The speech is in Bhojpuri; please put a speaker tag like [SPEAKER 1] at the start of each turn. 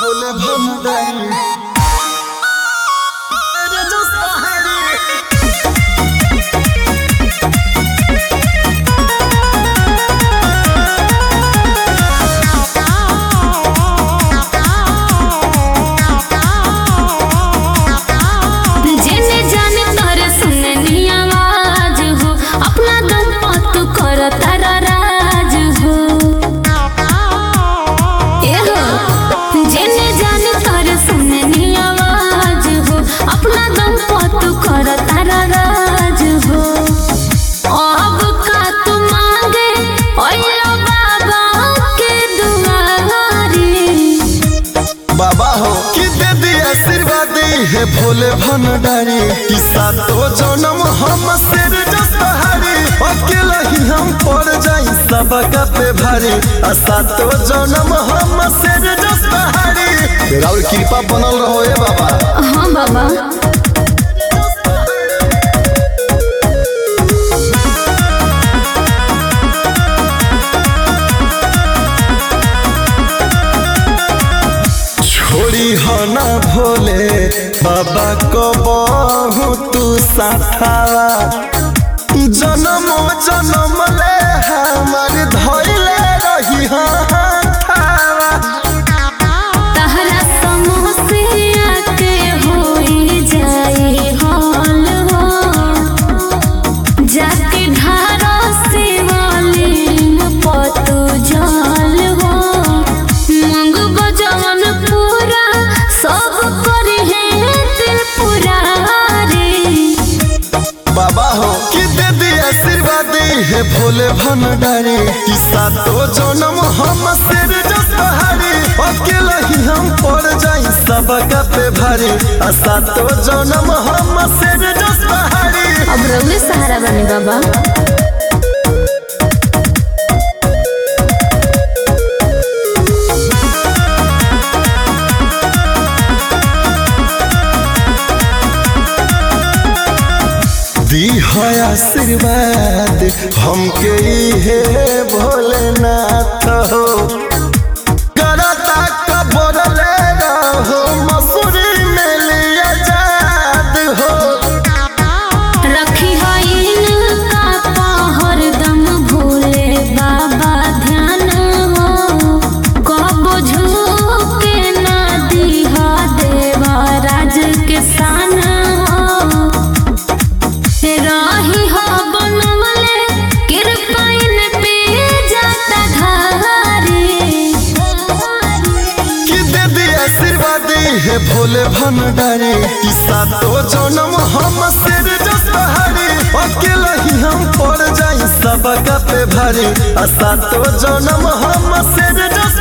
[SPEAKER 1] भोले भंडारी तेरे जो सहारे हे भोले भंडारी किस्सा तो जन्म हम सिर जसहारी अकेला ही हम पड़ जाई सबका पे भारी आशा तो जन्म हम सिर जसहारी राउर कृपा बनल रहो ए बाबा।
[SPEAKER 2] हाँ बाबा
[SPEAKER 1] छोड़ी हो ना भोले बाबा को बहु तू साथावा जन्म जन्म ले हमार धइले रही हाथावा
[SPEAKER 2] तहरा समोसिया के होई जाई हाल हो जाके धारा से वाली पतु जाल हो मंग बजवन पूरा सब करे है दिल पूरा रे
[SPEAKER 1] बाबा हो कि दे दी आशीर्वाद हे भोले भंडारी किस्सा तो जन्म हम सिर जसहारी अकेला ही हम पड़ जाई सबका पे भारी आशा तो जन्म हम सिर जसहारी
[SPEAKER 2] अब रउए सहारा बने बाबा।
[SPEAKER 1] दी है आशीर्वाद हमके हे भोलेनाथ हो करता कबरले रहो मसूरी में लिया जाद हो
[SPEAKER 2] रखी इनका पहर दम भोले बाबा ध्यान हो कब झुके ना दीहा देवा राज के सान हो राही हो बनवले कृपा इन पे जाता धारी
[SPEAKER 1] कि दे दी आशीर्वाद हे भोले भंडारी किस्सा तो जन्म हम सिर जसहारी अकेला ही हम पड़ जाई सबका पे भारी आशा तो जन्म हम सिर जसहारी।